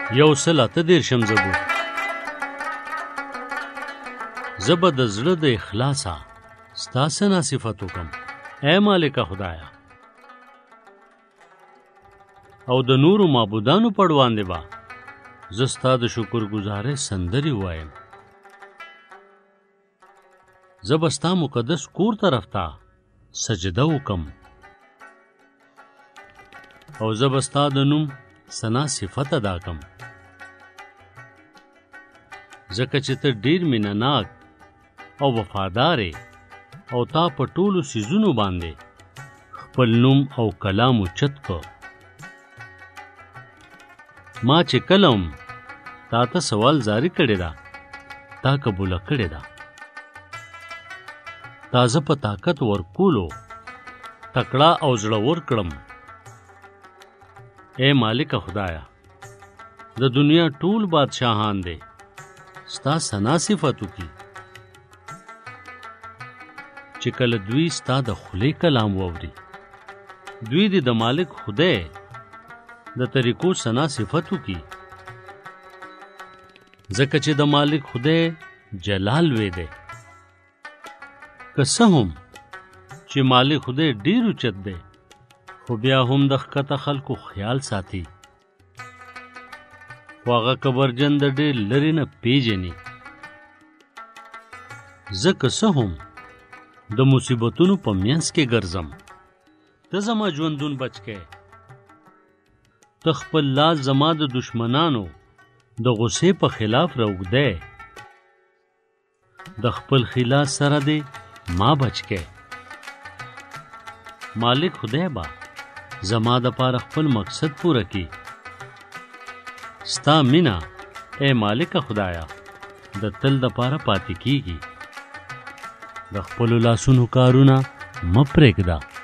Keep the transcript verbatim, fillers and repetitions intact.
یو سل اته دېرشم زبور. زه به د زړه د اخلاصه ستا ثنا صفت وکم ای مالکه خدایا، او د نورو معبودانو په وړاندې به زه ستا د شکرګزارۍ سندرې ووایم. زه به ستا مقدس کور طرف ته سجده وکم، او زه به ستا د نوم ثنا صفت ادا کم، ځکه چې ته ډېر مینه ناک او وفادار او تا په ټولو څیزونو باندې خپل نوم او کلام اوچت کو. ما چې کلم تا ته سوال زاری کړی دا، تا قبوله کړی دا. تا زه په طاقت ورکولو تکړه او زړور کړم. اے مالک خدایا، د دنیا ټول بادشاہان دی ستا ثنا صفتو کی، چې کله دوی ستا د خولې کلام ووري، دوی دې د مالک خدای د طریقو ثنا صفتو کی، ځکه چې د مالک خدای جلال وی دی. که څه هم چې مالک خدای ډېر اوچت دی، خو بیا هم د ښکته خلکو خیال ساتي، خو هغه کبرجن د ډېر لرې نه پیژني. زه که څه هم د مصیبتونو په منځ کې ګرځم، ته زما ژوندون بچ کې. ته خپل لاس زما د دشمنانو د غصې په خلاف راوږدی، د خپل خلاص سره دې ما بچ کې. مالک خدای با زما د پاره خپل مقصد پوره کی. ستا مینا اے مالک خدایا د تل د پاره پاتې کیږي. د خپل لاسونو کارونه مپرېږده.